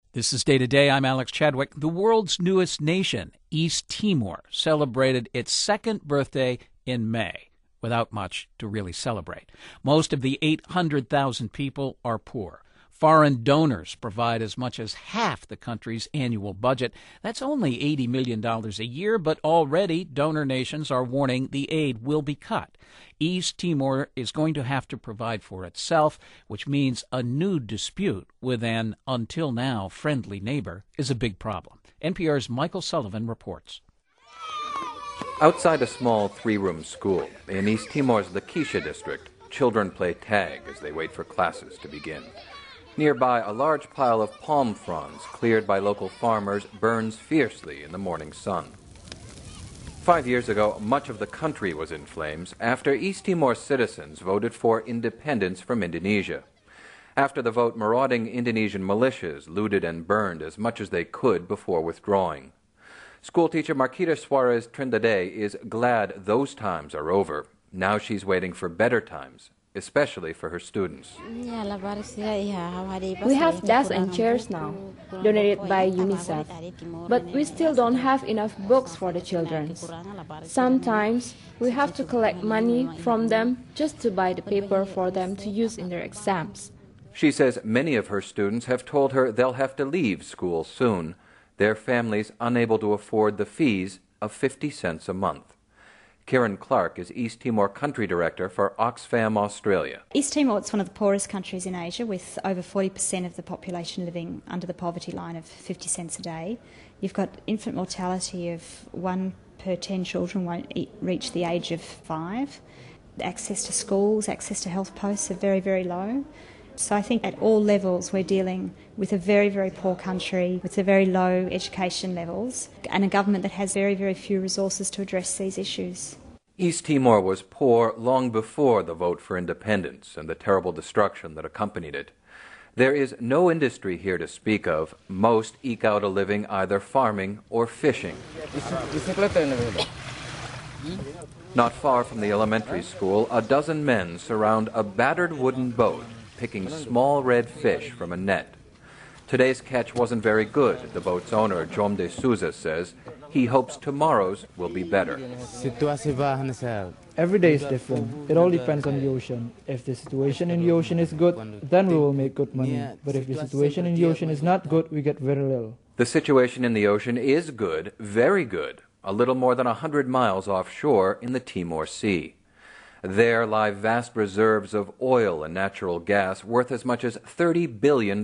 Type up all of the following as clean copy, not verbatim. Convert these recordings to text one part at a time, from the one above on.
This is Day to Day. I'm Alex Chadwick. The world's newest nation, East Timor, celebrated its second birthday in May without much to really celebrate. Most of the 800,000 people are poor. Foreign donors provide as much as half the country's annual budget. That's only $80 million a year, but already donor nations are warning the aid will be cut. East Timor is going to have to provide for itself, which means a new dispute with an, until now, friendly neighbor is a big problem. NPR's Michael Sullivan reports. Outside a small three-room school in East Timor's Lakeisha district, children play tag as they wait for classes to begin. Nearby, a large pile of palm fronds cleared by local farmers burns fiercely in the morning sun. 5 years ago, much of the country was in flames after East Timor citizens voted for independence from Indonesia. After the vote, marauding Indonesian militias looted and burned as much as they could before withdrawing. Schoolteacher Marquita Suarez Trindade is glad those times are over. Now she's waiting for better times, especially for her students. We have desks and chairs now, donated by UNICEF, but we still don't have enough books for the children. Sometimes we have to collect money from them just to buy the paper for them to use in their exams. She says many of her students have told her they'll have to leave school soon, their families unable to afford the fees of 50 cents a month. Karen Clark is East Timor Country Director for Oxfam Australia. East Timor is one of the poorest countries in Asia, with over 40% of the population living under the poverty line of 50 cents a day. You've got infant mortality of 1 per 10 children won't reach the age of 5. Access to schools, access to health posts are very, very low. So I think at all levels we're dealing with a very, very poor country with a very low education levels and a government that has very, very few resources to address these issues. East Timor was poor long before the vote for independence and the terrible destruction that accompanied it. There is no industry here to speak of. Most eke out a living either farming or fishing. Not far from the elementary school, a dozen men surround a battered wooden boat, picking small red fish from a net. Today's catch wasn't very good, the boat's owner, Jom de Souza, says. He hopes tomorrow's will be better. Every day is different. It all depends on the ocean. If the situation in the ocean is good, then we will make good money. But if the situation in the ocean is not good, we get very little. The situation in the ocean is good, very good, a little more than 100 miles offshore in the Timor Sea. There lie vast reserves of oil and natural gas worth as much as $30 billion.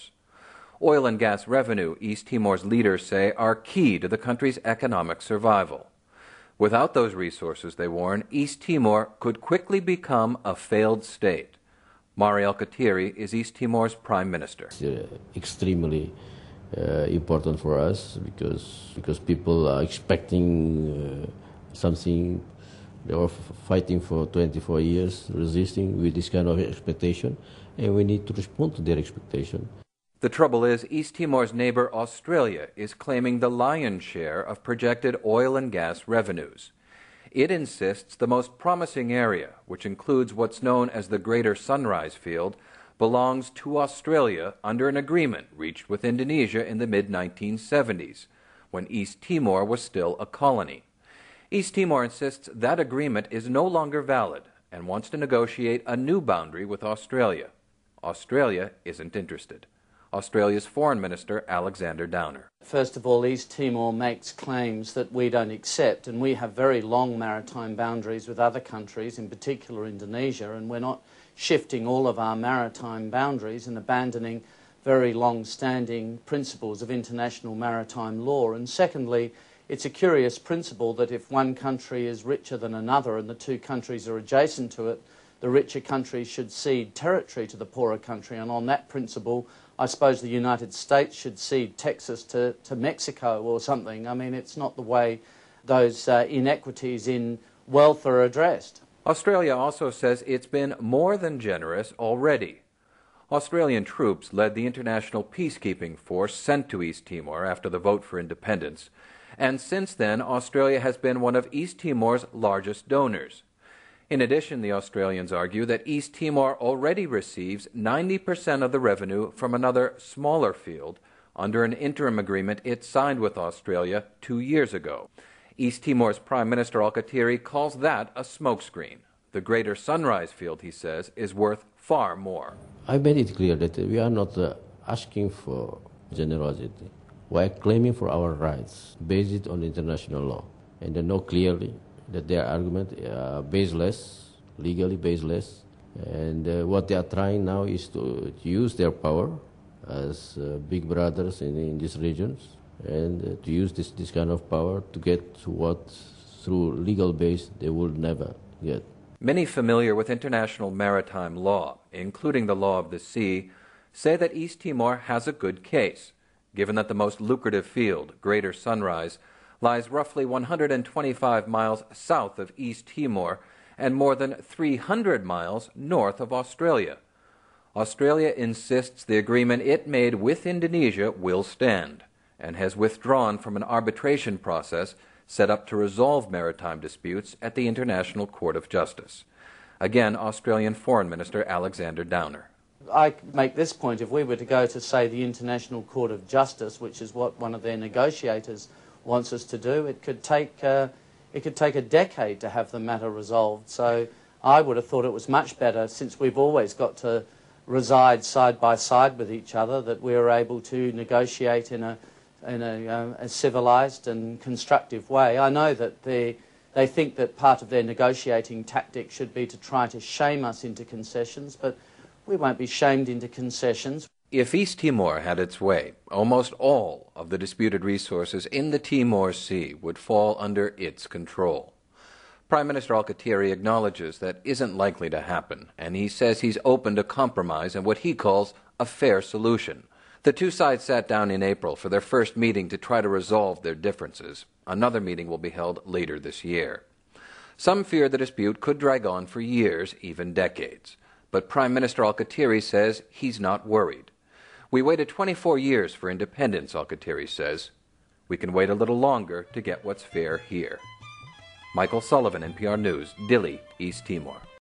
Oil and gas revenue, East Timor's leaders say, are key to the country's economic survival. Without those resources, they warn, East Timor could quickly become a failed state. Mari Alkatiri is East Timor's prime minister. It's extremely important for us because people are expecting something. They were fighting for 24 years, resisting with this kind of expectation, and we need to respond to their expectation. The trouble is, East Timor's neighbor Australia is claiming the lion's share of projected oil and gas revenues. It insists the most promising area, which includes what's known as the Greater Sunrise Field, belongs to Australia under an agreement reached with Indonesia in the mid-1970s, when East Timor was still a colony. East Timor insists that agreement is no longer valid and wants to negotiate a new boundary with Australia. Australia isn't interested. Australia's Foreign Minister Alexander Downer. First of all, East Timor makes claims that we don't accept, and we have very long maritime boundaries with other countries, in particular Indonesia, and we're not shifting all of our maritime boundaries and abandoning very long-standing principles of international maritime law. And secondly, it's a curious principle that if one country is richer than another and the two countries are adjacent to it, the richer country should cede territory to the poorer country. And on that principle, I suppose the United States should cede Texas to Mexico or something. I mean, it's not the way those inequities in wealth are addressed. Australia also says it's been more than generous already. Australian troops led the international peacekeeping force sent to East Timor after the vote for independence. And since then, Australia has been one of East Timor's largest donors. In addition, the Australians argue that East Timor already receives 90% of the revenue from another smaller field, under an interim agreement it signed with Australia 2 years ago. East Timor's Prime Minister Alkatiri calls that a smokescreen. The Greater Sunrise Field, he says, is worth far more. I made it clear that we are not asking for generosity. We are claiming for our rights based on international law. And they know clearly that their argument are baseless, legally baseless. And what they are trying now is to use their power as big brothers in these regions and to use this kind of power to get what through legal base they would never get. Many familiar with international maritime law, including the law of the sea, say that East Timor has a good case, given that the most lucrative field, Greater Sunrise, lies roughly 125 miles south of East Timor and more than 300 miles north of Australia. Australia insists the agreement it made with Indonesia will stand and has withdrawn from an arbitration process set up to resolve maritime disputes at the International Court of Justice. Again, Australian Foreign Minister Alexander Downer. I make this point: if we were to go to, say, the International Court of Justice, which is what one of their negotiators wants us to do, it could take a decade to have the matter resolved. So I would have thought it was much better, since we've always got to reside side by side with each other, that we were able to negotiate in a civilised and constructive way. I know that they think that part of their negotiating tactic should be to try to shame us into concessions, but we won't be shamed into concessions. If East Timor had its way, almost all of the disputed resources in the Timor Sea would fall under its control. Prime Minister Alkatiri acknowledges that isn't likely to happen, and he says he's open to compromise and what he calls a fair solution. The two sides sat down in April for their first meeting to try to resolve their differences. Another meeting will be held later this year. Some fear the dispute could drag on for years, even decades. But Prime Minister Alkatiri says he's not worried. We waited 24 years for independence, Alkatiri says. We can wait a little longer to get what's fair here. Michael Sullivan, NPR News, Dili, East Timor.